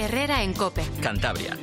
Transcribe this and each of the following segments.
Herrera en COPE. Cantabria.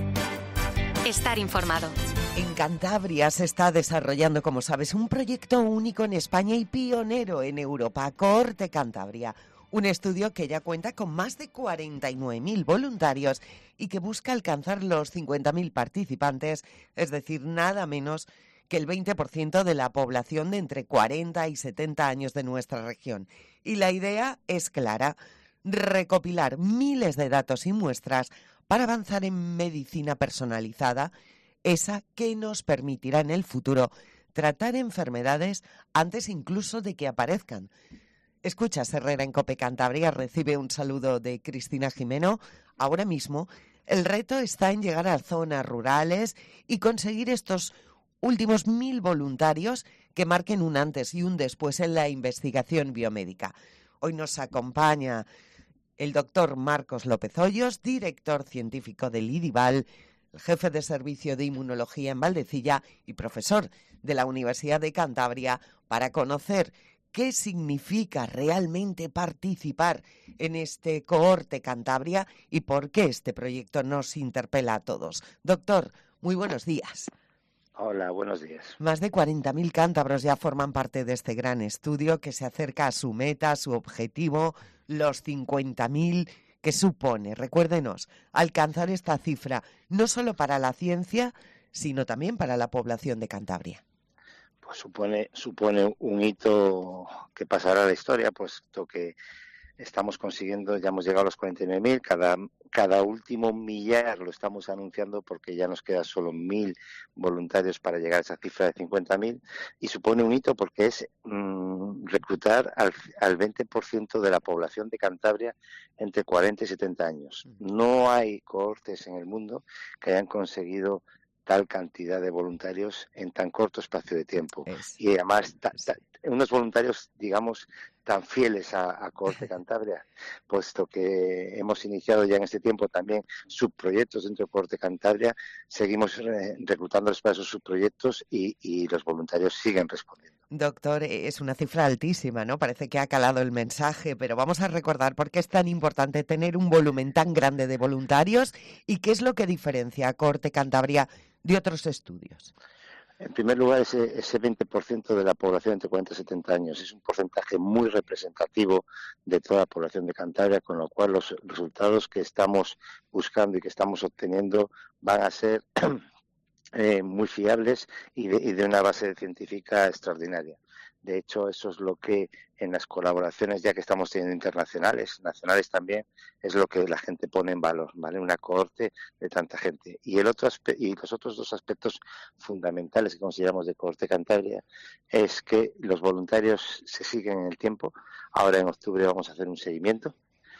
Estar informado. En Cantabria se está desarrollando, como sabes, un proyecto único en España y pionero en Europa, Cohorte Cantabria. Un estudio que ya cuenta con más de 49.000 voluntarios y que busca alcanzar los 50.000 participantes, es decir, nada menos que el 20% de la población de entre 40 y 70 años de nuestra región. Y la idea es clara: recopilar miles de datos y muestras para avanzar en medicina personalizada, esa que nos permitirá en el futuro tratar enfermedades antes incluso de que aparezcan. Escuchas, Herrera en COPE Cantabria recibe un saludo de Cristina Jimeno. Ahora mismo el reto está en llegar a zonas rurales y conseguir estos últimos 1.000 voluntarios que marquen un antes y un después en la investigación biomédica. Hoy nos acompaña el doctor Marcos López Hoyos, director científico del IDIVAL, el jefe de servicio de inmunología en Valdecilla y profesor de la Universidad de Cantabria, para conocer qué significa realmente participar en este Cohorte Cantabria y por qué este proyecto nos interpela a todos. Doctor, muy buenos días. Hola, buenos días. Más de 40.000 cántabros ya forman parte de este gran estudio que se acerca a su meta, a su objetivo, los 50.000 que supone, recuérdenos, alcanzar esta cifra, no solo para la ciencia, sino también para la población de Cantabria. Pues supone un hito que pasará a la historia, puesto que estamos consiguiendo, ya hemos llegado a los 49.000, cada último millar lo estamos anunciando porque ya nos queda solo 1.000 voluntarios para llegar a esa cifra de 50.000, y supone un hito porque es reclutar al 20% de la población de Cantabria entre 40 y 70 años. No hay cohortes en el mundo que hayan conseguido tal cantidad de voluntarios en tan corto espacio de tiempo. Y además, unos voluntarios, digamos, tan fieles a Cohorte Cantabria, puesto que hemos iniciado ya en este tiempo también subproyectos dentro de Cohorte Cantabria, seguimos reclutándolos para esos subproyectos y los voluntarios siguen respondiendo. Doctor, es una cifra altísima, ¿no? Parece que ha calado el mensaje, pero vamos a recordar por qué es tan importante tener un volumen tan grande de voluntarios y qué es lo que diferencia a Cohorte Cantabria de otros estudios. En primer lugar, ese 20% de la población entre 40 y 70 años es un porcentaje muy representativo de toda la población de Cantabria, con lo cual los resultados que estamos buscando y que estamos obteniendo van a ser muy fiables y de una base científica extraordinaria. De hecho, eso es lo que en las colaboraciones ya que estamos teniendo internacionales, nacionales también, es lo que la gente pone en valor, ¿vale? Una cohorte de tanta gente. Y los otros dos aspectos fundamentales que consideramos de Cohorte Cantabria es que los voluntarios se siguen en el tiempo. Ahora en octubre vamos a hacer un seguimiento.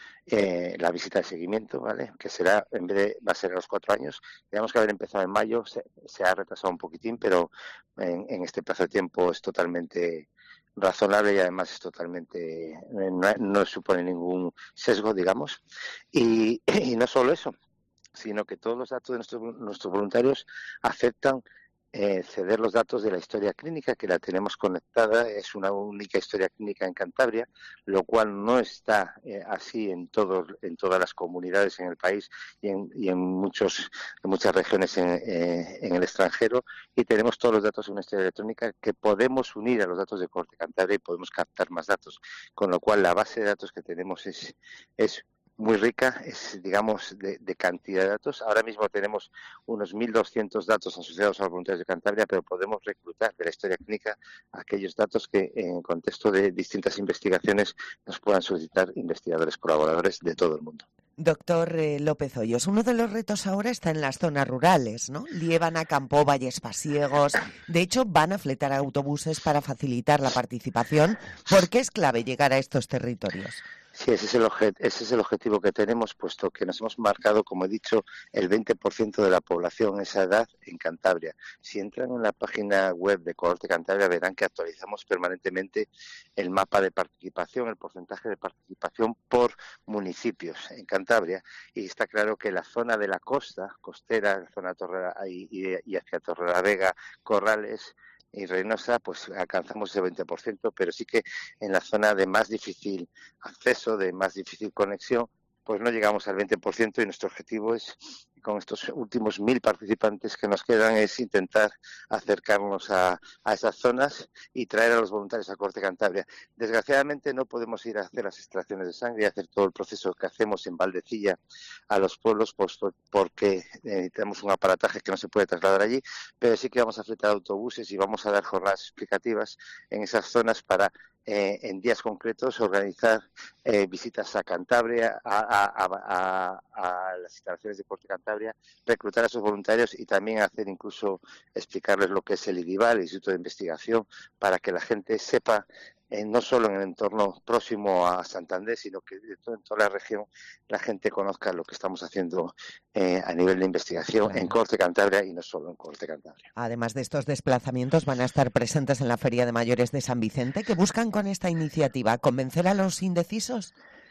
La visita de seguimiento, ¿vale? Que será, va a ser a los 4 años. Tenemos que haber empezado en mayo, se ha retrasado un poquitín, pero en este plazo de tiempo es totalmente razonable y además es totalmente, no supone ningún sesgo, digamos. Y no solo eso, sino que todos los datos de nuestros voluntarios aceptan ceder los datos de la historia clínica, que la tenemos conectada, es una única historia clínica en Cantabria, lo cual no está así en todas las comunidades en el país y en muchas regiones en el extranjero, y tenemos todos los datos en una historia electrónica que podemos unir a los datos de Cohorte Cantabria y podemos captar más datos, con lo cual la base de datos que tenemos es muy rica, es, digamos, de cantidad de datos. Ahora mismo tenemos unos 1.200 datos asociados a los voluntarios de Cantabria, pero podemos reclutar de la historia clínica aquellos datos que en contexto de distintas investigaciones nos puedan solicitar investigadores colaboradores de todo el mundo. Doctor López Hoyos, uno de los retos ahora está en las zonas rurales, ¿no? Liébana, Campó, Valles Pasiegos. De hecho, van a fletar autobuses para facilitar la participación, porque es clave llegar a estos territorios. Sí, ese es el objetivo que tenemos, puesto que nos hemos marcado, como he dicho, el 20% de la población esa edad en Cantabria. Si entran en la página web de Cohorte Cantabria verán que actualizamos permanentemente el mapa de participación, el porcentaje de participación por municipios en Cantabria, y está claro que la zona de la costa, costera, la zona y hacia Torrelavega, Corrales y Reynosa, pues alcanzamos ese 20%, pero sí que en la zona de más difícil acceso, de más difícil conexión, pues no llegamos al 20% y nuestro objetivo es, con estos últimos 1.000 participantes que nos quedan, es intentar acercarnos a esas zonas y traer a los voluntarios a Corte Cantabria. Desgraciadamente no podemos ir a hacer las extracciones de sangre y hacer todo el proceso que hacemos en Valdecilla a los pueblos, pues, porque tenemos un aparataje que no se puede trasladar allí, pero sí que vamos a fletar autobuses y vamos a dar jornadas explicativas en esas zonas para en días concretos organizar visitas a Cantabria, a las instalaciones de Corte Cantabria, reclutar a esos voluntarios y también hacer incluso explicarles lo que es el IDIVAL, el Instituto de Investigación, para que la gente sepa, no solo en el entorno próximo a Santander, sino que en toda la región la gente conozca lo que estamos haciendo a nivel de investigación en Corte Cantabria y no solo en Corte Cantabria. Además de estos desplazamientos, van a estar presentes en la Feria de Mayores de San Vicente. ¿Qué buscan con esta iniciativa? ¿Convencer a los indecisos?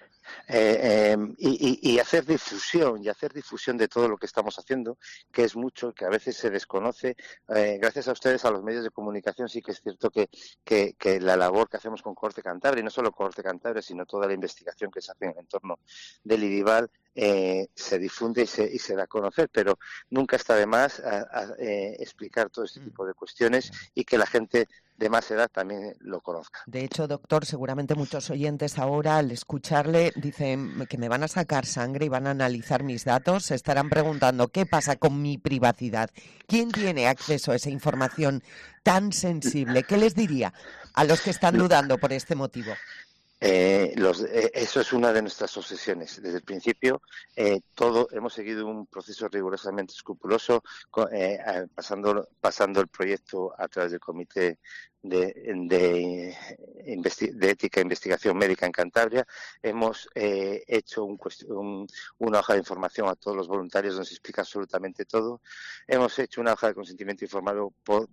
Y hacer difusión de todo lo que estamos haciendo, que es mucho, que a veces se desconoce. Gracias a ustedes, a los medios de comunicación, sí que es cierto que la labor que hacemos con Corte Cantabria, y no solo Corte Cantabria, sino toda la investigación que se hace en el entorno del IDIVAL, se difunde y se da a conocer, pero nunca está de más explicar todo este tipo de cuestiones y que la gente de más edad también lo conozca. De hecho, doctor, seguramente muchos oyentes ahora al escucharle dicen que me van a sacar sangre y van a analizar mis datos, se estarán preguntando ¿qué pasa con mi privacidad? ¿Quién tiene acceso a esa información tan sensible? ¿Qué les diría a los que están dudando por este motivo? Eso es una de nuestras obsesiones. Desde el principio, hemos seguido un proceso rigurosamente escrupuloso, pasando el proyecto a través del Comité de Ética e Investigación Médica en Cantabria. Hemos hecho una hoja de información a todos los voluntarios donde se explica absolutamente todo. Hemos hecho una hoja de consentimiento informado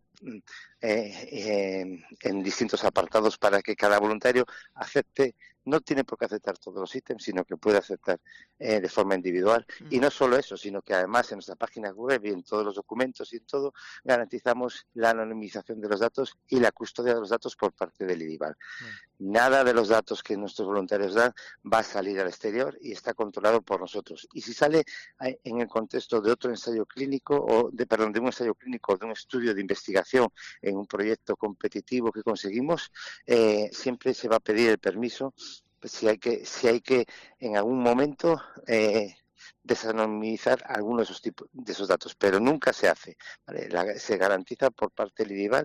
en distintos apartados para que cada voluntario acepte. No tiene por qué aceptar todos los ítems, sino que puede aceptar de forma individual. Y no solo eso, sino que además en nuestra página web y en todos los documentos y en todo, garantizamos la anonimización de los datos y la custodia de los datos por parte del IDIVAL. Nada de los datos que nuestros voluntarios dan va a salir al exterior y está controlado por nosotros. Y si sale en el contexto de otro ensayo clínico, de un ensayo clínico, de un estudio de investigación en un proyecto competitivo que conseguimos, siempre se va a pedir el permiso si hay que en algún momento desanonimizar algunos de esos datos, pero nunca se hace, ¿vale? Se garantiza por parte del IDIVAL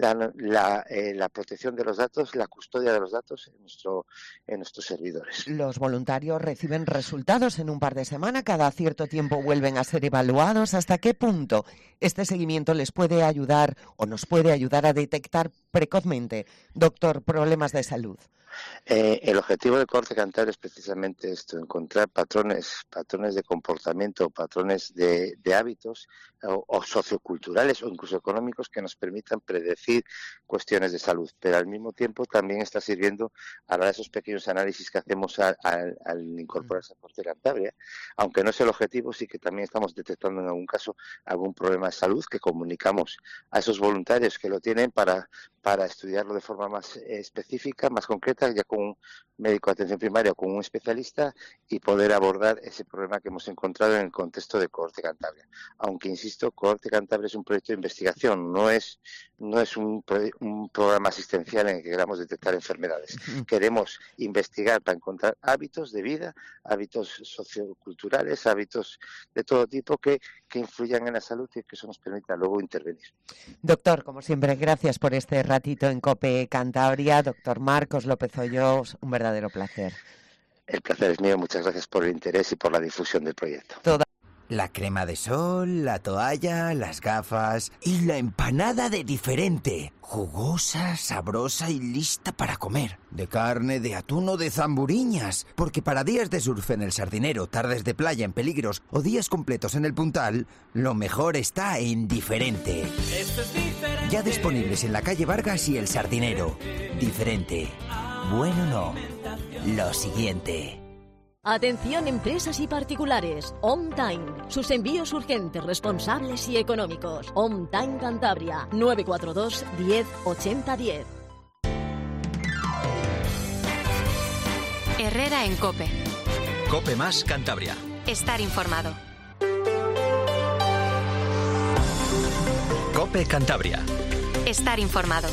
la protección de los datos, la custodia de los datos en nuestros servidores. Los voluntarios reciben resultados en un par de semanas, cada cierto tiempo vuelven a ser evaluados. ¿Hasta qué punto este seguimiento les puede ayudar o nos puede ayudar a detectar precozmente, doctor, problemas de salud? El objetivo de Corte Cantabria es precisamente esto, encontrar patrones de comportamiento, patrones de hábitos o socioculturales o incluso económicos que nos permitan predecir cuestiones de salud. Pero al mismo tiempo también está sirviendo a dar esos pequeños análisis que hacemos al incorporarse a Corte Cantabria. Aunque no es el objetivo, sí que también estamos detectando en algún caso algún problema de salud que comunicamos a esos voluntarios que lo tienen para estudiarlo de forma más específica, más concreta, ya con un médico de atención primaria o con un especialista y poder abordar ese problema que hemos encontrado en el contexto de Corte Cantabria. Aunque, insisto, Corte Cantabria es un proyecto de investigación, no es un programa asistencial en el que queramos detectar enfermedades. Queremos investigar para encontrar hábitos de vida, hábitos socioculturales, hábitos de todo tipo que influyan en la salud y que eso nos permita luego intervenir. Doctor, como siempre, gracias por este ratito en COPE Cantabria. Doctor Marcos López Hoyos, un verdadero placer. El placer es mío, muchas gracias por el interés y por la difusión del proyecto. La crema de sol, la toalla, las gafas y la empanada de diferente. Jugosa, sabrosa y lista para comer. De carne, de atún o de zamburiñas. Porque para días de surf en el Sardinero, tardes de playa en Peligros o días completos en el Puntal, lo mejor está en Diferente. Esto es diferente. Ya disponibles en la calle Vargas y el Sardinero. Diferente. Bueno, no. Lo siguiente. Atención empresas y particulares. On Time. Sus envíos urgentes, responsables y económicos. On Time Cantabria. 942 10 80 10. Herrera en COPE. COPE más Cantabria. Estar informado. COPE Cantabria. Estar informado.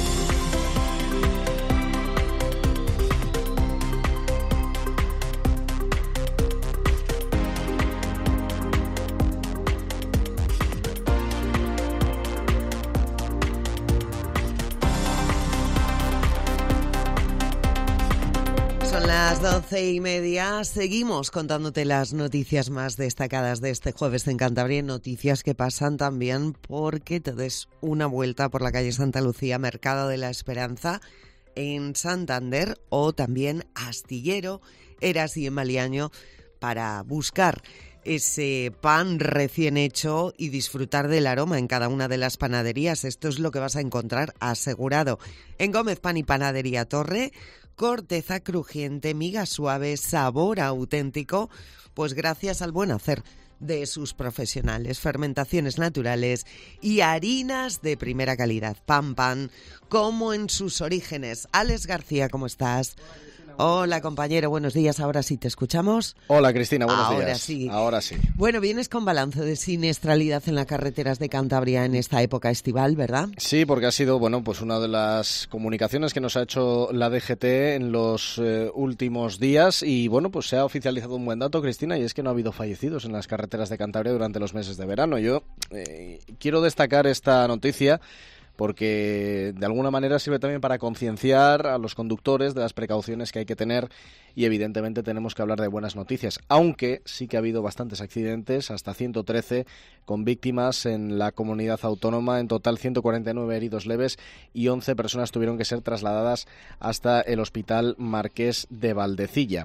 Son las 12:30. Seguimos contándote las noticias más destacadas de este jueves en Cantabria. Noticias que pasan también porque te des una vuelta por la calle Santa Lucía, Mercado de la Esperanza, en Santander, o también Astillero, Eras y en Maliaño, para buscar ese pan recién hecho y disfrutar del aroma en cada una de las panaderías. Esto es lo que vas a encontrar asegurado. En Gómez Pan y Panadería Torre, corteza crujiente, miga suave, sabor auténtico, pues gracias al buen hacer de sus profesionales, fermentaciones naturales y harinas de primera calidad. Pan, como en sus orígenes. Alex García, ¿cómo estás? Hola, compañero, buenos días. Ahora sí te escuchamos. Hola, Cristina, buenos días. Ahora sí. Bueno, vienes con balance de siniestralidad en las carreteras de Cantabria en esta época estival, ¿verdad? Sí, porque ha sido, pues una de las comunicaciones que nos ha hecho la DGT en los últimos días y, pues se ha oficializado un buen dato, Cristina, y es que no ha habido fallecidos en las carreteras de Cantabria durante los meses de verano. Yo quiero destacar esta noticia porque de alguna manera sirve también para concienciar a los conductores de las precauciones que hay que tener y evidentemente tenemos que hablar de buenas noticias, aunque sí que ha habido bastantes accidentes, hasta 113 con víctimas en la comunidad autónoma, en total 149 heridos leves y 11 personas tuvieron que ser trasladadas hasta el Hospital Marqués de Valdecilla.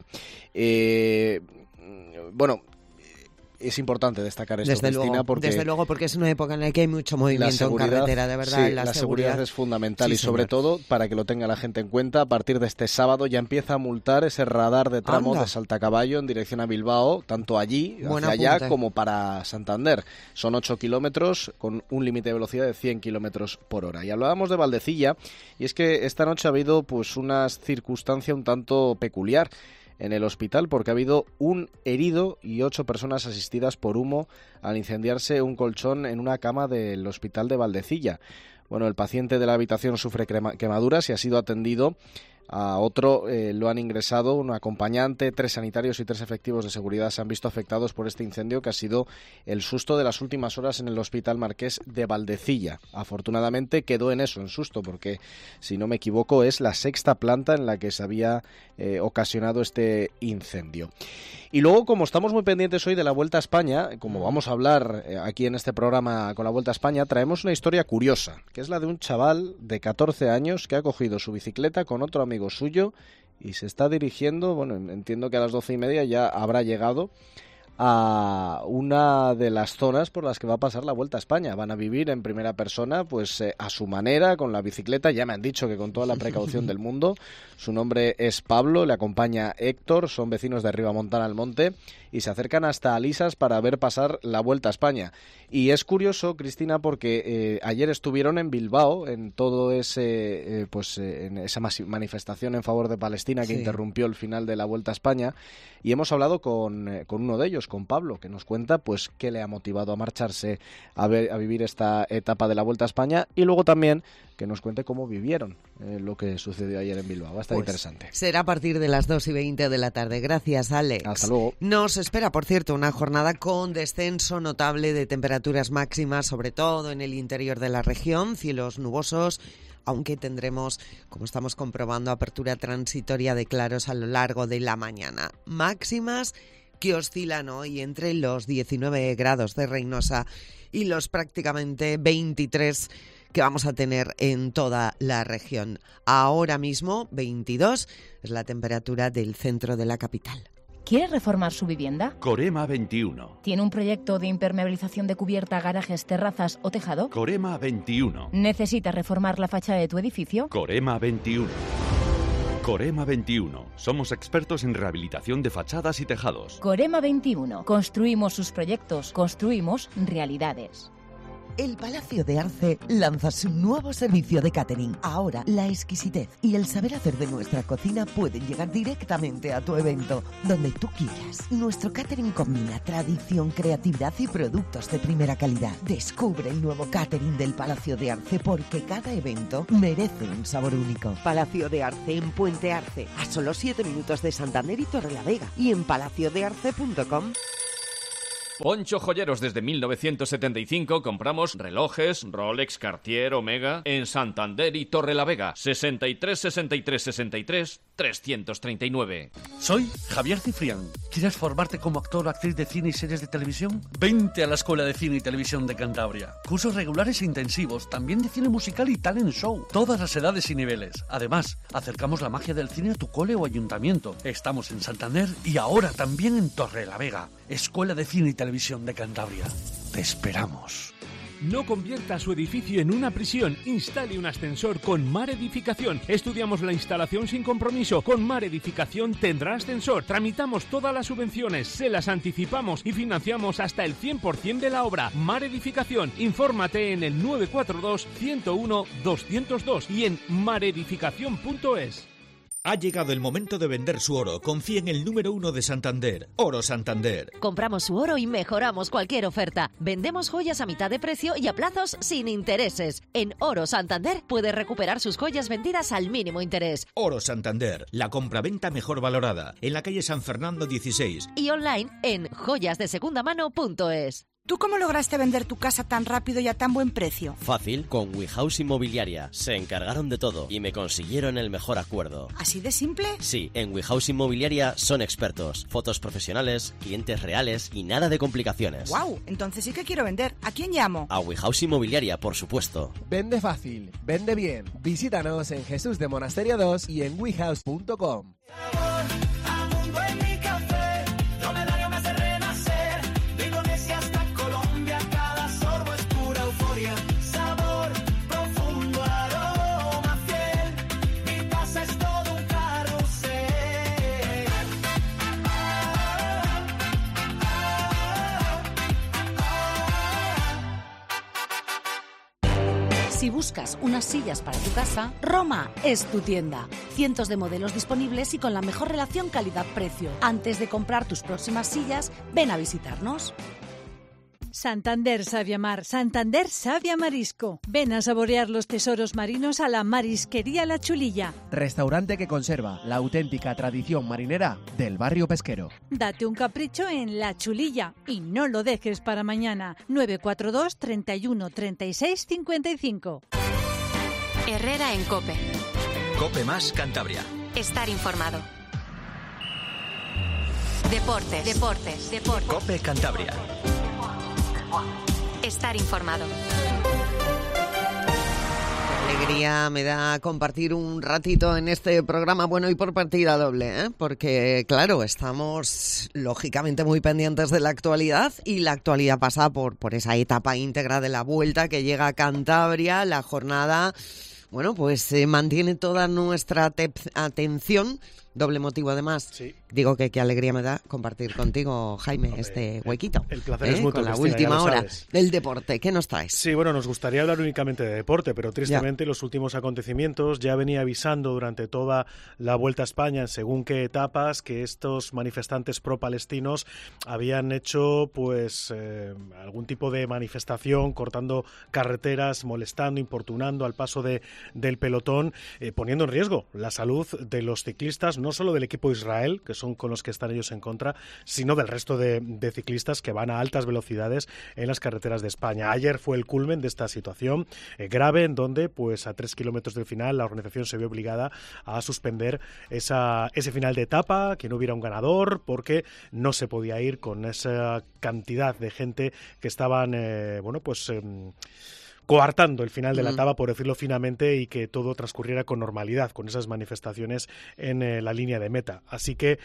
Es importante destacar esto, Cristina, desde luego, porque es una época en la que hay mucho movimiento en carretera, de verdad. Sí, la seguridad es fundamental y sobre todo, para que lo tenga la gente en cuenta, a partir de este sábado ya empieza a multar ese radar de tramo de Saltacaballo en dirección a Bilbao, tanto allí, hacia allá, como para Santander. Son 8 kilómetros con un límite de velocidad de 100 kilómetros por hora. Y hablábamos de Valdecilla, y es que esta noche ha habido una circunstancia un tanto peculiar en el hospital, porque ha habido un herido y 8 personas asistidas por humo al incendiarse un colchón en una cama del hospital de Valdecilla. El paciente de la habitación sufre quemaduras y ha sido atendido. A otro lo han ingresado, un acompañante, 3 sanitarios y 3 efectivos de seguridad se han visto afectados por este incendio que ha sido el susto de las últimas horas en el Hospital Marqués de Valdecilla. Afortunadamente quedó en eso, en susto, porque si no me equivoco es la 6ª planta en la que se había ocasionado este incendio. Y luego, como estamos muy pendientes hoy de la Vuelta a España, como vamos a hablar aquí en este programa con la Vuelta a España, traemos una historia curiosa, que es la de un chaval de 14 años que ha cogido su bicicleta con otro amigo suyo y se está dirigiendo, entiendo que a las 12:30 ya habrá llegado a una de las zonas por las que va a pasar la Vuelta a España. Van a vivir en primera persona, a su manera, con la bicicleta. Ya me han dicho que con toda la precaución del mundo. Su nombre es Pablo, le acompaña Héctor, son vecinos de Ribamontana al Monte y se acercan hasta Alisas para ver pasar la Vuelta a España. Y es curioso, Cristina, porque ayer estuvieron en Bilbao en todo ese en esa manifestación en favor de Palestina que interrumpió el final de la Vuelta a España, y hemos hablado con uno de ellos, con Pablo, que nos cuenta qué le ha motivado a marcharse a vivir esta etapa de la Vuelta a España, y luego también que nos cuente cómo vivieron lo que sucedió ayer en Bilbao. Va a estar interesante. Será a partir de las 2:20 de la tarde. Gracias, Alex. Hasta luego. Nos espera, por cierto, una jornada con descenso notable de temperaturas máximas, sobre todo en el interior de la región, cielos nubosos, aunque tendremos, como estamos comprobando, apertura transitoria de claros a lo largo de la mañana. Máximas que oscilan hoy entre los 19 grados de Reynosa y los prácticamente 23 que vamos a tener en toda la región. Ahora mismo 22 es la temperatura del centro de la capital. ¿Quiere reformar su vivienda? Corema 21. ¿Tiene un proyecto de impermeabilización de cubierta, garajes, terrazas o tejado? Corema 21. ¿Necesita reformar la fachada de tu edificio? Corema 21. Corema 21. Somos expertos en rehabilitación de fachadas y tejados. Corema 21. Construimos sus proyectos, construimos realidades. El Palacio de Arce lanza su nuevo servicio de catering. Ahora, la exquisitez y el saber hacer de nuestra cocina pueden llegar directamente a tu evento, donde tú quieras. Nuestro catering combina tradición, creatividad y productos de primera calidad. Descubre el nuevo catering del Palacio de Arce, porque cada evento merece un sabor único. Palacio de Arce en Puente Arce, a solo 7 minutos de Santander y Torrelavega, y en palaciodearce.com. Poncho Joyeros. Desde 1975 compramos relojes Rolex, Cartier, Omega en Santander y Torrelavega. 63 63 63 339. Soy Javier Cifrián. ¿Quieres formarte como actor o actriz de cine y series de televisión? Vente a la Escuela de Cine y Televisión de Cantabria. Cursos regulares e intensivos, también de cine musical y talent show. Todas las edades y niveles. Además, acercamos la magia del cine a tu cole o ayuntamiento. Estamos en Santander y ahora también en Torrelavega. Escuela de Cine y Televisión de Cantabria. Te esperamos. No convierta su edificio en una prisión. Instale un ascensor con Mar Edificación. Estudiamos la instalación sin compromiso. Con Mar Edificación tendrá ascensor. Tramitamos todas las subvenciones, se las anticipamos y financiamos hasta el 100% de la obra. Mar Edificación. Infórmate en el 942 101 202 y en maredificación.es. Ha llegado el momento de vender su oro. Confíe en el número 1 de Santander, Oro Santander. Compramos su oro y mejoramos cualquier oferta. Vendemos joyas a mitad de precio y a plazos sin intereses. En Oro Santander puede recuperar sus joyas vendidas al mínimo interés. Oro Santander, la compraventa mejor valorada, en la calle San Fernando 16. Y online en joyasdesegundamano.es. ¿Tú cómo lograste vender tu casa tan rápido y a tan buen precio? Fácil, con WeHouse Inmobiliaria. Se encargaron de todo y me consiguieron el mejor acuerdo. ¿Así de simple? Sí, en WeHouse Inmobiliaria son expertos. Fotos profesionales, clientes reales y nada de complicaciones. ¡Wow! Entonces sí que quiero vender. ¿A quién llamo? A WeHouse Inmobiliaria, por supuesto. Vende fácil, vende bien. Visítanos en Jesús de Monasterio 2 y en wehouse.com. Si buscas unas sillas para tu casa, Roma es tu tienda. Cientos de modelos disponibles y con la mejor relación calidad-precio. Antes de comprar tus próximas sillas, ven a visitarnos. Santander Savia Mar, Santander Savia Marisco. Ven a saborear los tesoros marinos a la Marisquería La Chulilla. Restaurante que conserva la auténtica tradición marinera del barrio pesquero. Date un capricho en La Chulilla y no lo dejes para mañana. 942 31 36 55. Herrera en COPE. COPE más Cantabria. Estar informado. Deportes. COPE Cantabria. Estar informado. Qué alegría me da compartir un ratito en este programa, bueno, y por partida doble, ¿eh? Porque, claro, estamos lógicamente muy pendientes de la actualidad y la actualidad pasa por esa etapa íntegra de la Vuelta que llega a Cantabria. La jornada, bueno, pues mantiene toda nuestra atención. Doble motivo, además. Sí. Digo que qué alegría me da compartir contigo, Jaime, este huequito. El placer es mutuo, con la Cristina, última hora del deporte. ¿Qué nos traes? Sí, bueno, nos gustaría hablar únicamente de deporte, pero tristemente los últimos acontecimientos ya venía avisando durante toda la Vuelta a España, en según qué etapas, que estos manifestantes pro-palestinos habían hecho pues algún tipo de manifestación, cortando carreteras, molestando, importunando al paso del pelotón, poniendo en riesgo la salud de los ciclistas, no solo del equipo Israel, que son con los que están ellos en contra, sino del resto de ciclistas que van a altas velocidades en las carreteras de España. Ayer fue el culmen de esta situación grave, en donde pues a 3 kilómetros del final la organización se vio obligada a suspender ese final de etapa, que no hubiera un ganador, porque no se podía ir con esa cantidad de gente que estaban coartando el final de la etapa, por decirlo finamente, y que todo transcurriera con normalidad, con esas manifestaciones en la línea de meta. Así que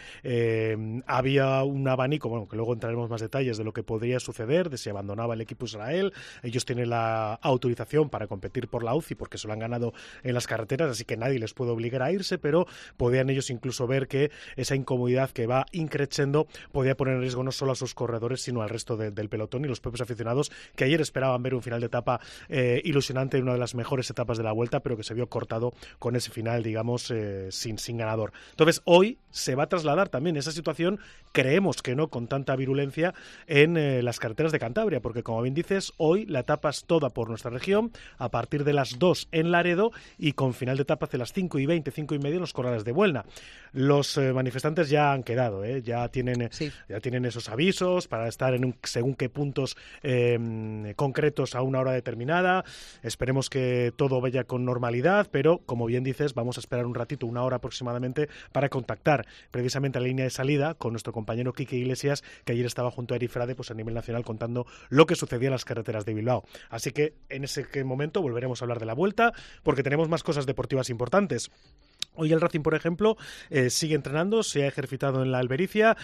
había un abanico, bueno, que luego entraremos más detalles de lo que podría suceder, de si abandonaba el equipo Israel. Ellos tienen la autorización para competir por la UCI porque se lo han ganado en las carreteras, así que nadie les puede obligar a irse, pero podían ellos incluso ver que esa incomodidad que va increciendo podía poner en riesgo no solo a sus corredores, sino al resto del pelotón y los propios aficionados que ayer esperaban ver un final de etapa ilusionante en una de las mejores etapas de la Vuelta, pero que se vio cortado con ese final, digamos, sin ganador. Entonces, hoy se va a trasladar también esa situación, creemos que no con tanta virulencia, en las carreteras de Cantabria, porque como bien dices, hoy la etapa es toda por nuestra región, a partir de las 2 en Laredo y con final de etapa hacia las 5:20, 5:30 en los Corrales de Buelna. Los manifestantes ya han quedado, ya tienen esos avisos para estar en según qué puntos concretos a una hora determinada. Esperemos que todo vaya con normalidad, pero como bien dices, vamos a esperar un ratito, una hora aproximadamente, para contactar precisamente a la línea de salida con nuestro compañero Quique Iglesias, que ayer estaba junto a Eri Frade, pues a nivel nacional, contando lo que sucedía en las carreteras de Bilbao. Así que en ese momento volveremos a hablar de la Vuelta, porque tenemos más cosas deportivas importantes. Hoy el Racing, por ejemplo, sigue entrenando, se ha ejercitado en la Albericia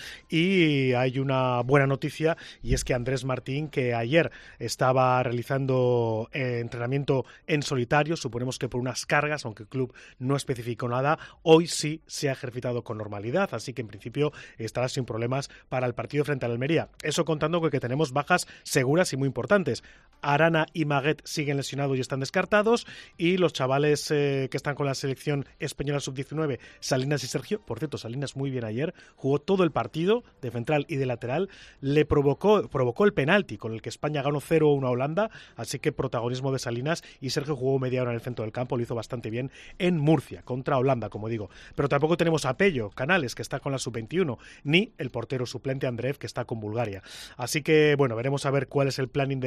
y hay una buena noticia, y es que Andrés Martín, que ayer estaba realizando entrenamiento en solitario, suponemos que por unas cargas, aunque el club no especificó nada, hoy sí se ha ejercitado con normalidad, así que en principio estará sin problemas para el partido frente al Almería. Eso contando con que tenemos bajas seguras y muy importantes. Arana y Maguet siguen lesionados y están descartados, y los chavales que están con la selección española sub-19, Salinas y Sergio, por cierto, Salinas muy bien ayer, jugó todo el partido de central y de lateral, le provocó el penalti con el que España ganó 0-1 a Holanda, así que protagonismo de Salinas, y Sergio jugó media hora en el centro del campo, lo hizo bastante bien en Murcia, contra Holanda, como digo. Pero tampoco tenemos a Pello Canales, que está con la sub-21, ni el portero suplente Andreev, que está con Bulgaria. Así que, bueno, veremos a ver cuál es el planning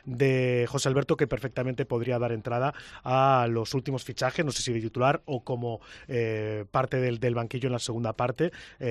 de José Alberto, que perfectamente podría dar entrada a los últimos fichajes, no sé si de titular o como parte del banquillo en la segunda parte,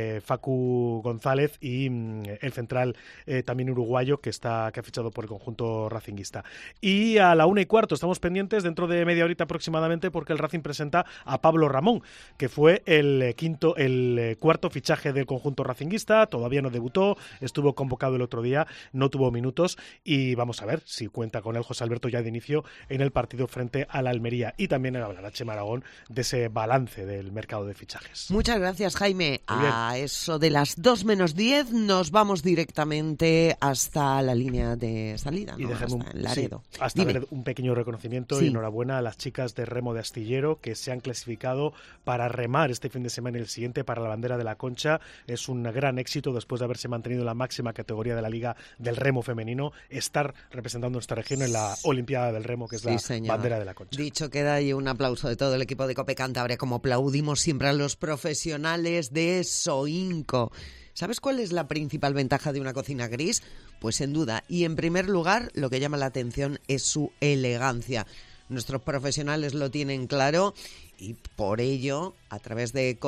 Facu González y el central también uruguayo que ha fichado por el conjunto racinguista. Y a la 1:15 estamos pendientes, dentro de media horita aproximadamente, porque el Racing presenta a Pablo Ramón, que fue el cuarto fichaje del conjunto racinguista, todavía no debutó, estuvo convocado el otro día, no tuvo minutos, y vamos a ver si cuenta con él José Alberto ya de inicio en el partido frente a la Almería, y también hablará Chema Aragón de ese balance del mercado de fichajes. Muchas gracias, Jaime. A eso de las 2:10 nos vamos directamente hasta la línea de salida, ¿no? Hasta Laredo. Sí, hasta ver un pequeño reconocimiento y enhorabuena a las chicas de remo de Astillero, que se han clasificado para remar este fin de semana y el siguiente para la bandera de la Concha. Es un gran éxito, después de haberse mantenido en la máxima categoría de la Liga del Remo Femenino, estar representando nuestra región en la Olimpiada del Remo, que es la bandera de la Concha. Dicho queda, y un aplauso de todo el equipo de COPE Cantabria, como aplaudimos siempre a los profesionales de Soinco. ¿Sabes cuál es la principal ventaja de una cocina gris? Pues sin duda, y en primer lugar, lo que llama la atención es su elegancia. Nuestros profesionales lo tienen claro, y por ello, a través de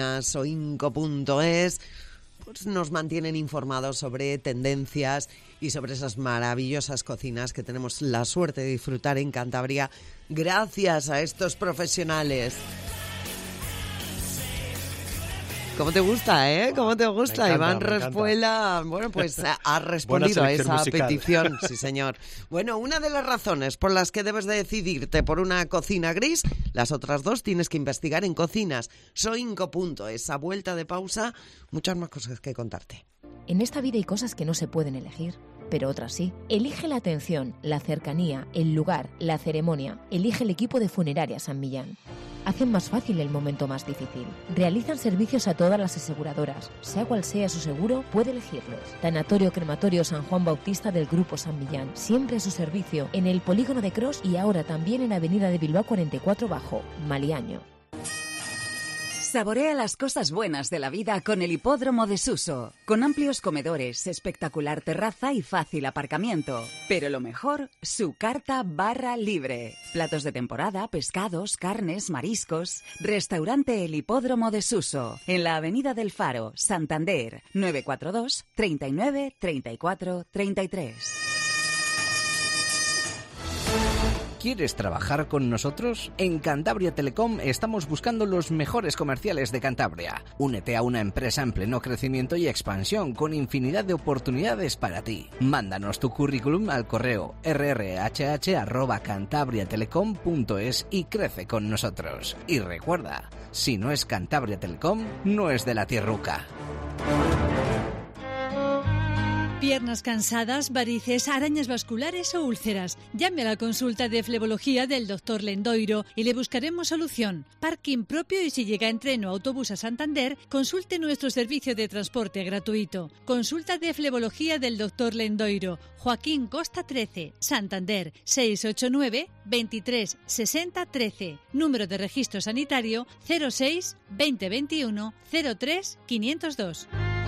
cocinasoinco.es, pues nos mantienen informados sobre tendencias y sobre esas maravillosas cocinas que tenemos la suerte de disfrutar en Cantabria gracias a estos profesionales. ¿Cómo te gusta, eh? ¿Cómo te gusta? Me Iván encanta, Respuela, bueno, pues ha respondido a esa musical. petición, sí señor. Bueno, una de las razones por las que debes de decidirte por una cocina gris, las otras dos tienes que investigar en cocinasoinco.es. A vuelta de pausa, muchas más cosas que contarte. En esta vida hay cosas que no se pueden elegir, pero otras sí. Elige la atención, la cercanía, el lugar, la ceremonia. Elige el equipo de Funeraria San Millán. Hacen más fácil el momento más difícil. Realizan servicios a todas las aseguradoras. Sea cual sea su seguro, puede elegirlos. Tanatorio Crematorio San Juan Bautista del Grupo San Millán. Siempre a su servicio en el Polígono de Cros y ahora también en Avenida de Bilbao 44 Bajo, Maliaño. Saborea las cosas buenas de la vida con el Hipódromo de Suso, con amplios comedores, espectacular terraza y fácil aparcamiento. Pero lo mejor, su carta barra libre. Platos de temporada, pescados, carnes, mariscos. Restaurante El Hipódromo de Suso, en la Avenida del Faro, Santander, 942 39 34 33. ¿Quieres trabajar con nosotros? En Cantabria Telecom estamos buscando los mejores comerciales de Cantabria. Únete a una empresa en pleno crecimiento y expansión con infinidad de oportunidades para ti. Mándanos tu currículum al correo rrhh@cantabriatelecom.es y crece con nosotros. Y recuerda, si no es Cantabria Telecom, no es de la tierruca. Piernas cansadas, varices, arañas vasculares o úlceras. Llame a la consulta de flebología del Dr. Lendoiro y le buscaremos solución. Parking propio y si llega en tren o autobús a Santander, consulte nuestro servicio de transporte gratuito. Consulta de flebología del Dr. Lendoiro. Joaquín Costa 13, Santander, 689 23 60 13. Número de registro sanitario 06 2021 03 502.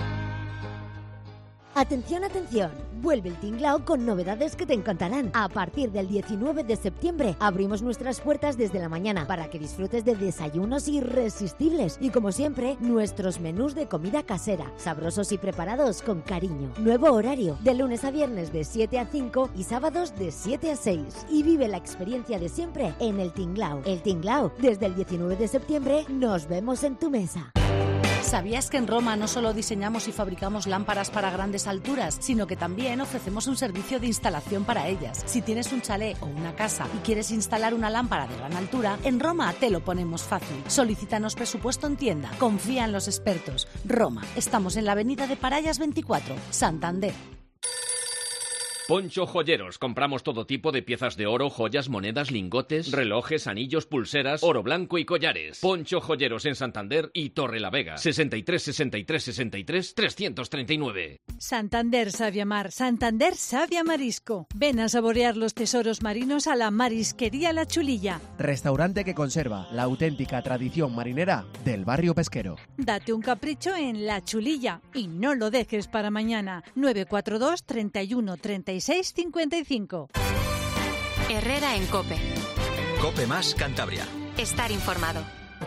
Atención, atención, vuelve el Tinglao con novedades que te encantarán. A partir del 19 de septiembre abrimos nuestras puertas desde la mañana para que disfrutes de desayunos irresistibles y como siempre, nuestros menús de comida casera, sabrosos y preparados con cariño. Nuevo horario, de lunes a viernes de 7 a 5 y sábados de 7 a 6. Y vive la experiencia de siempre en el Tinglao. El Tinglao, desde el 19 de septiembre, nos vemos en tu mesa. ¿Sabías que en Roma no solo diseñamos y fabricamos lámparas para grandes alturas, sino que también ofrecemos un servicio de instalación para ellas? Si tienes un chalet o una casa y quieres instalar una lámpara de gran altura, en Roma te lo ponemos fácil. Solicítanos presupuesto en tienda. Confía en los expertos. Roma. Estamos en la avenida de Parallas 24, Santander. Poncho Joyeros. Compramos todo tipo de piezas de oro, joyas, monedas, lingotes, relojes, anillos, pulseras, oro blanco y collares. Poncho Joyeros en Santander y Torrelavega. 63 63 63 339. Santander Savia Mar, Santander Savia Marisco. Ven a saborear los tesoros marinos a la Marisquería La Chulilla. Restaurante que conserva la auténtica tradición marinera del barrio pesquero. Date un capricho en La Chulilla y no lo dejes para mañana. 942 31 36 55. Herrera en COPE. COPE más Cantabria. Estar informado.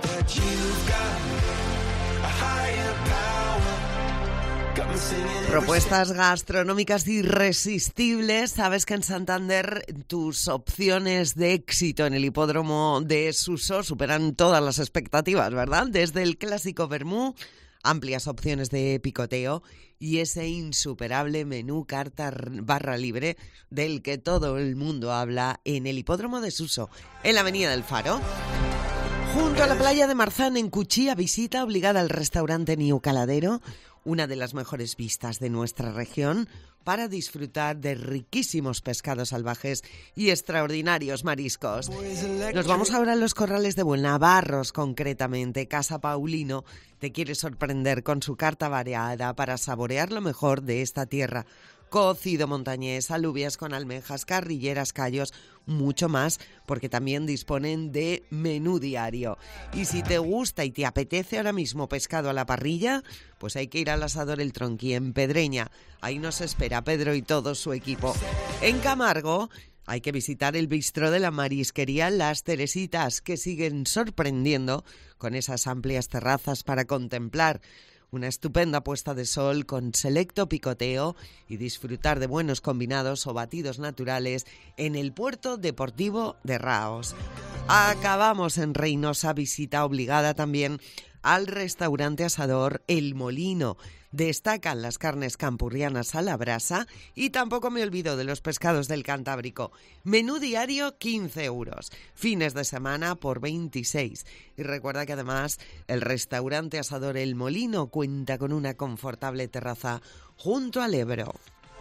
Propuestas gastronómicas irresistibles. Sabes que en Santander tus opciones de éxito en el hipódromo de Suso superan todas las expectativas, ¿verdad? Desde el clásico vermú, amplias opciones de picoteo y ese insuperable menú carta barra libre del que todo el mundo habla en el hipódromo de Suso, en la avenida del Faro. Junto a la playa de Marzán, en Cuchilla, visita obligada al restaurante Niu Caladero, una de las mejores vistas de nuestra región, para disfrutar de riquísimos pescados salvajes y extraordinarios mariscos. Nos vamos ahora a los corrales de Buenavarros, concretamente. Casa Paulino te quiere sorprender con su carta variada para saborear lo mejor de esta tierra. Cocido montañés, alubias con almejas, carrilleras, callos, mucho más, porque también disponen de menú diario. Y si te gusta y te apetece ahora mismo pescado a la parrilla, pues hay que ir al asador El Tronquí en Pedreña. Ahí nos espera Pedro y todo su equipo. En Camargo hay que visitar el bistró de la marisquería Las Teresitas, que siguen sorprendiendo con esas amplias terrazas para contemplar una estupenda puesta de sol con selecto picoteo y disfrutar de buenos combinados o batidos naturales en el puerto deportivo de Raos. Acabamos en Reynosa, visita obligada también al restaurante asador El Molino. Destacan las carnes campurrianas a la brasa y tampoco me olvido de los pescados del Cantábrico. Menú diario 15 euros, fines de semana por 26. Y recuerda que además el restaurante asador El Molino cuenta con una confortable terraza junto al Ebro.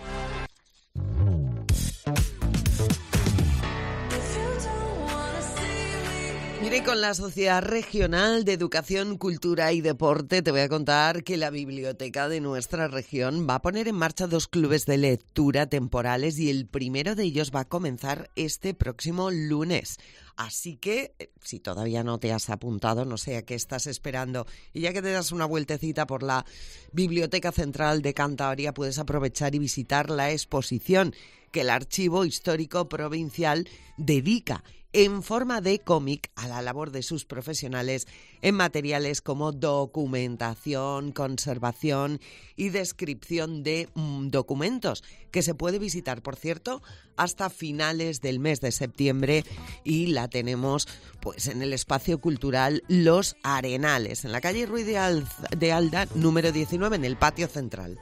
Mire, con la Sociedad Regional de Educación, Cultura y Deporte te voy a contar que la biblioteca de nuestra región va a poner en marcha 2 clubes de lectura temporales y el primero de ellos va a comenzar este próximo lunes. Así que, si todavía no te has apuntado, no sé a qué estás esperando, y ya que te das una vueltecita por la Biblioteca Central de Cantabria, puedes aprovechar y visitar la exposición que el Archivo Histórico Provincial dedica en forma de cómic a la labor de sus profesionales en materiales como documentación, conservación y descripción de documentos, que se puede visitar, por cierto, hasta finales del mes de septiembre, y la tenemos pues en el espacio cultural Los Arenales, en la calle Ruiz de Alda, número 19, en el patio central.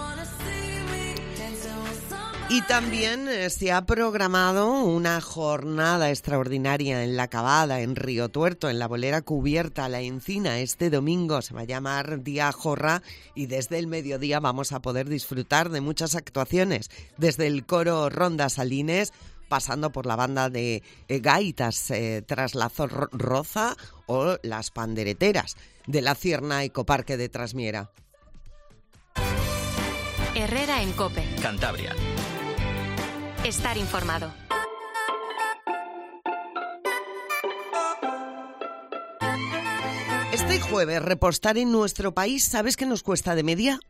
Y también se ha programado una jornada extraordinaria en La Cavada, en Río Tuerto, en la bolera cubierta La Encina. Este domingo se va a llamar Día Jorra y desde el mediodía vamos a poder disfrutar de muchas actuaciones, desde el coro Ronda Salines, pasando por la banda de gaitas Traslazo Roza o las pandereteras de la Cierna Ecoparque de Trasmiera. Herrera en COPE. Cantabria. Estar informado. Este jueves, repostar en nuestro país, ¿sabes qué nos cuesta de media?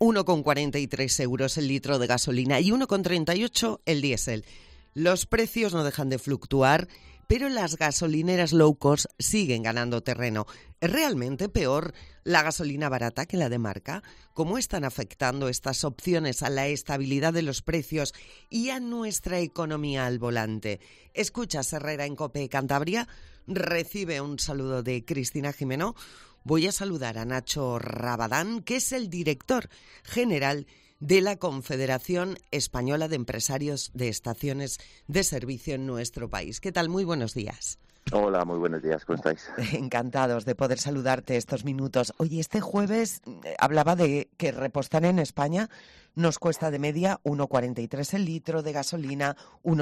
1,43 euros el litro de gasolina y 1,38 el diésel. Los precios no dejan de fluctuar, pero las gasolineras low cost siguen ganando terreno. ¿Es realmente peor la gasolina barata que la de marca? ¿Cómo están afectando estas opciones a la estabilidad de los precios y a nuestra economía al volante? Escuchas Herrera en COPE Cantabria. Recibe un saludo de Cristina Jimeno. Voy a saludar a Nacho Rabadán, que es el director general de la Confederación Española de Empresarios de Estaciones de Servicio en nuestro país. ¿Qué tal? Muy buenos días. Hola, muy buenos días, ¿cómo estáis? Encantados de poder saludarte estos minutos. Oye, este jueves hablaba de que repostar en España nos cuesta de media 1,43 el litro de gasolina,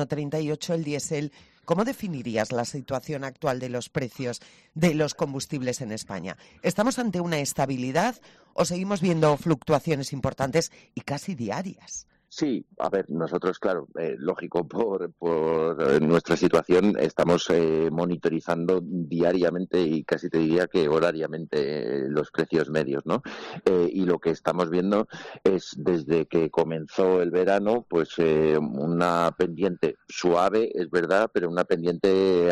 1,38 el diésel. ¿Cómo definirías la situación actual de los precios de los combustibles en España? ¿Estamos ante una estabilidad o seguimos viendo fluctuaciones importantes y casi diarias? Sí, a ver, nosotros, claro, lógico, por nuestra situación estamos monitorizando diariamente y casi te diría que horariamente los precios medios, ¿no? Y lo que estamos viendo es, desde que comenzó el verano, pues una pendiente suave, es verdad, pero una pendiente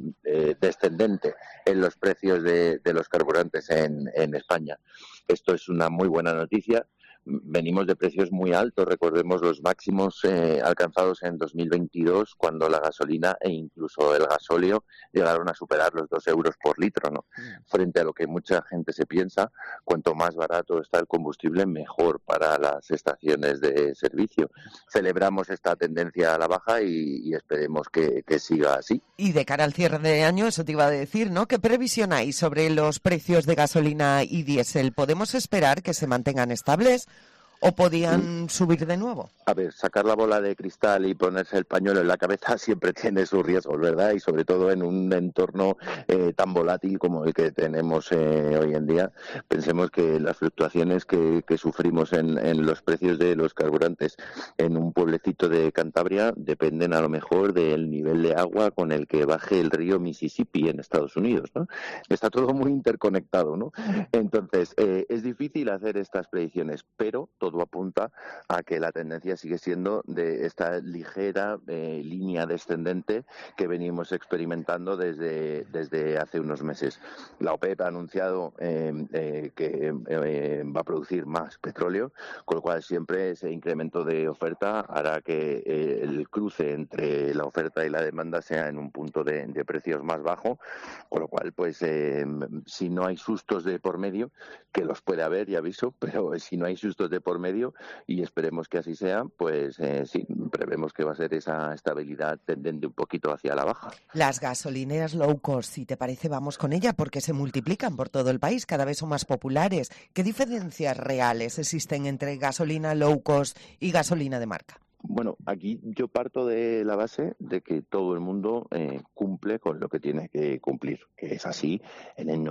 descendente en los precios de los carburantes en España. Esto es una muy buena noticia. Venimos de precios muy altos, recordemos los máximos alcanzados en 2022, cuando la gasolina e incluso el gasóleo llegaron a superar los 2 euros por litro, ¿no? Frente a lo que mucha gente se piensa, cuanto más barato está el combustible, mejor para las estaciones de servicio. Celebramos esta tendencia a la baja y esperemos que siga así. Y de cara al cierre de año, eso te iba a decir, ¿no? ¿Qué previsión hay sobre los precios de gasolina y diésel? ¿Podemos esperar que se mantengan estables o podían subir de nuevo? A ver, sacar la bola de cristal y ponerse el pañuelo en la cabeza siempre tiene sus riesgos, ¿verdad? Y sobre todo en un entorno tan volátil como el que tenemos hoy en día. Pensemos que las fluctuaciones que sufrimos en los precios de los carburantes en un pueblecito de Cantabria dependen a lo mejor del nivel de agua con el que baje el río Mississippi en Estados Unidos, ¿no? Está todo muy interconectado, ¿no? Entonces, es difícil hacer estas predicciones, pero todo apunta a que la tendencia sigue siendo de esta ligera línea descendente que venimos experimentando desde hace unos meses. La OPEP ha anunciado que va a producir más petróleo, con lo cual siempre ese incremento de oferta hará que el cruce entre la oferta y la demanda sea en un punto de precios más bajo, con lo cual, pues, si no hay sustos de por medio, que los puede haber, ya aviso, pero si no hay sustos de por medio, y esperemos que así sea, pues sí, prevemos que va a ser esa estabilidad tendente un poquito hacia la baja. Las gasolineras low cost, si te parece, vamos con ella, porque se multiplican por todo el país, cada vez son más populares. ¿Qué diferencias reales existen entre gasolina low cost y gasolina de marca? Bueno, aquí yo parto de la base de que todo el mundo cumple con lo que tiene que cumplir, que es así en el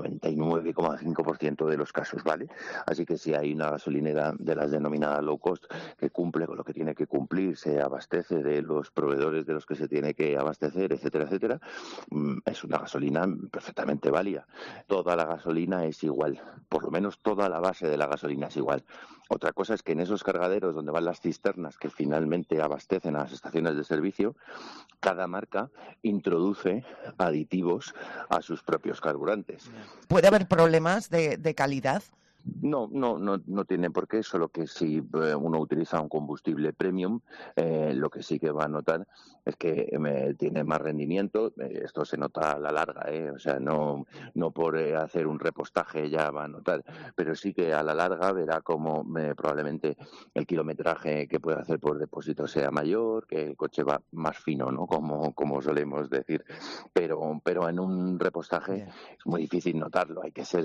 99,5% de los casos, ¿vale? Así que si hay una gasolinera de las denominadas low cost que cumple con lo que tiene que cumplir, se abastece de los proveedores de los que se tiene que abastecer, etcétera, etcétera, es una gasolina perfectamente válida. Toda la gasolina es igual, por lo menos toda la base de la gasolina es igual. Otra cosa es que en esos cargaderos donde van las cisternas que finalmente abastecen a las estaciones de servicio, cada marca introduce aditivos a sus propios carburantes. ¿Puede haber problemas de calidad? No tiene por qué, solo que si uno utiliza un combustible premium, lo que sí que va a notar es que tiene más rendimiento. Esto se nota a la larga, o sea, no por hacer un repostaje ya va a notar, pero sí que a la larga verá como probablemente el kilometraje que puede hacer por depósito sea mayor, que el coche va más fino, ¿no? Como solemos decir, pero en un repostaje es muy difícil notarlo. Hay que ser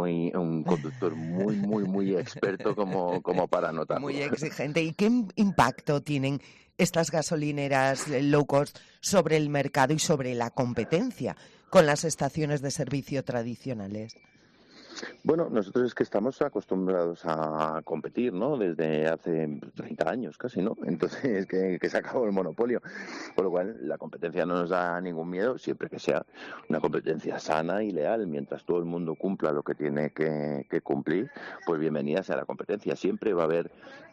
un conductor muy experto como para notarlo. Muy exigente. ¿Y qué impacto tienen estas gasolineras low cost sobre el mercado y sobre la competencia con las estaciones de servicio tradicionales? Bueno, nosotros es que estamos acostumbrados a competir, ¿no? Desde hace 30 años casi, ¿no? Entonces, que se acabó el monopolio. Por lo cual, la competencia no nos da ningún miedo, siempre que sea una competencia sana y leal. Mientras todo el mundo cumpla lo que tiene que cumplir, pues bienvenida sea la competencia. Siempre va a haber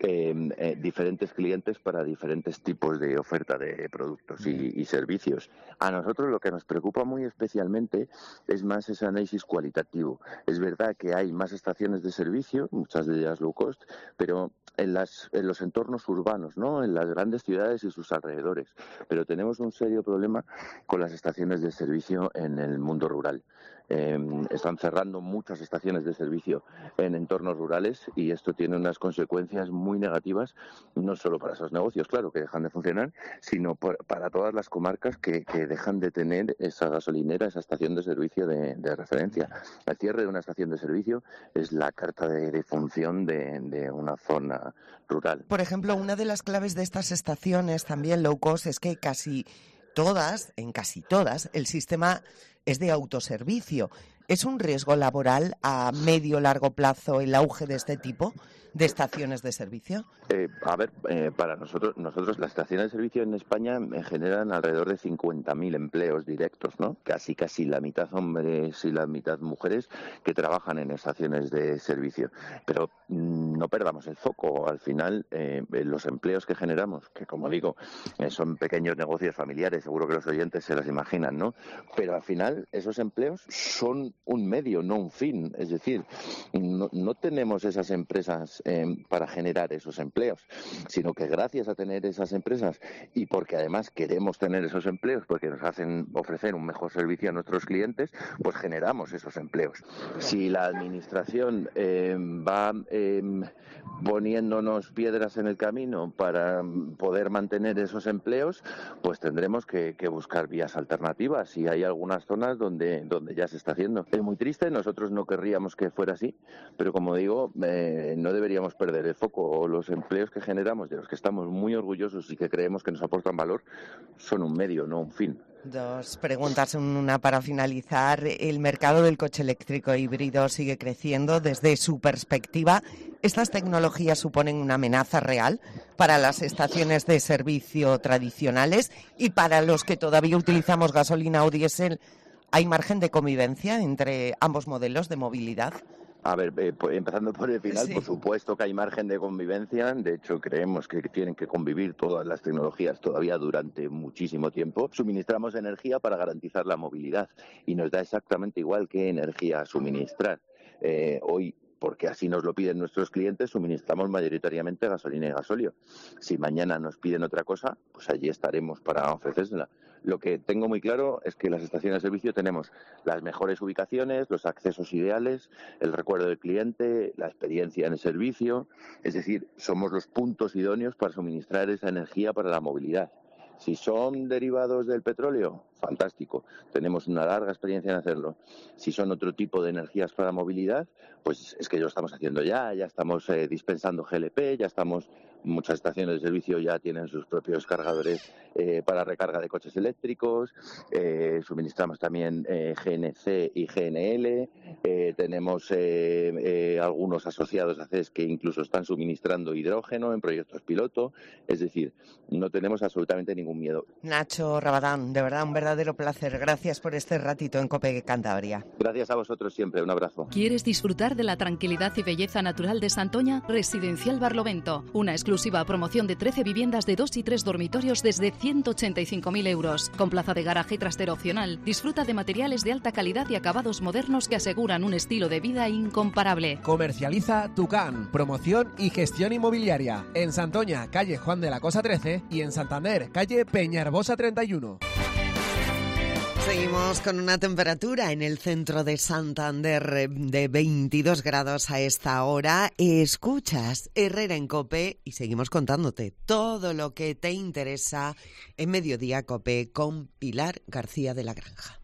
diferentes clientes para diferentes tipos de oferta de productos y servicios. A nosotros lo que nos preocupa muy especialmente es más ese análisis cualitativo. Es verdad que hay más estaciones de servicio, muchas de ellas low cost, pero en los entornos urbanos, ¿no? En las grandes ciudades y sus alrededores. Pero tenemos un serio problema con las estaciones de servicio en el mundo rural. Están cerrando muchas estaciones de servicio en entornos rurales y esto tiene unas consecuencias muy negativas, no solo para esos negocios, claro, que dejan de funcionar, sino para todas las comarcas que dejan de tener esa gasolinera, esa estación de servicio de referencia. El cierre de una estación de servicio es la carta de función de una zona rural. Por ejemplo, una de las claves de estas estaciones también low cost es que en casi todas, el sistema es de autoservicio. ¿Es un riesgo laboral a medio-largo plazo el auge de este tipo de estaciones de servicio? Para nosotros las estaciones de servicio en España generan alrededor de 50.000 empleos directos, ¿no? Casi la mitad hombres y la mitad mujeres que trabajan en estaciones de servicio. Pero no perdamos el foco. Al final, los empleos que generamos, que como digo, son pequeños negocios familiares, seguro que los oyentes se las imaginan, ¿no? Pero al final, esos empleos son un medio, no un fin. Es decir, no tenemos esas empresas para generar esos empleos, sino que gracias a tener esas empresas y porque además queremos tener esos empleos porque nos hacen ofrecer un mejor servicio a nuestros clientes, pues generamos esos empleos. Si la administración va poniéndonos piedras en el camino para poder mantener esos empleos, pues tendremos que buscar vías alternativas y hay algunas zonas donde ya se está haciendo. Es muy triste, nosotros no querríamos que fuera así, pero como digo, no deberíamos perder el foco. Los empleos que generamos, de los que estamos muy orgullosos y que creemos que nos aportan valor, son un medio, no un fin. Dos preguntas, una para finalizar. ¿El mercado del coche eléctrico híbrido sigue creciendo? Desde su perspectiva, ¿estas tecnologías suponen una amenaza real para las estaciones de servicio tradicionales y para los que todavía utilizamos gasolina o diésel? ¿Hay margen de convivencia entre ambos modelos de movilidad? Empezando por el final, sí. Por supuesto que hay margen de convivencia. De hecho, creemos que tienen que convivir todas las tecnologías todavía durante muchísimo tiempo. Suministramos energía para garantizar la movilidad y nos da exactamente igual qué energía suministrar. Hoy, porque así nos lo piden nuestros clientes, suministramos mayoritariamente gasolina y gasóleo. Si mañana nos piden otra cosa, pues allí estaremos para ofrecérsela. Lo que tengo muy claro es que en las estaciones de servicio tenemos las mejores ubicaciones, los accesos ideales, el recuerdo del cliente, la experiencia en el servicio. Es decir, somos los puntos idóneos para suministrar esa energía para la movilidad. Si son derivados del petróleo, fantástico, tenemos una larga experiencia en hacerlo. Si son otro tipo de energías para la movilidad, pues es que lo estamos haciendo ya estamos dispensando GLP, muchas estaciones de servicio ya tienen sus propios cargadores para recarga de coches eléctricos, suministramos también GNC y GNL, tenemos algunos asociados a CES que incluso están suministrando hidrógeno en proyectos piloto, es decir, no tenemos absolutamente ningún miedo. Nacho Rabadán, de verdad un verdadero verdadero placer. Gracias por este ratito en COPE Cantabria. Gracias a vosotros siempre. Un abrazo. ¿Quieres disfrutar de la tranquilidad y belleza natural de Santoña? Residencial Barlovento. Una exclusiva promoción de 13 viviendas de 2 y 3 dormitorios desde 185.000 euros. Con plaza de garaje y trastero opcional. Disfruta de materiales de alta calidad y acabados modernos que aseguran un estilo de vida incomparable. Comercializa Tucán. Promoción y gestión inmobiliaria. En Santoña, calle Juan de la Cosa 13 y en Santander, calle Peñarbosa 31. Seguimos con una temperatura en el centro de Santander de 22 grados a esta hora. Escuchas Herrera en COPE y seguimos contándote todo lo que te interesa en Mediodía COPE con Pilar García de la Granja.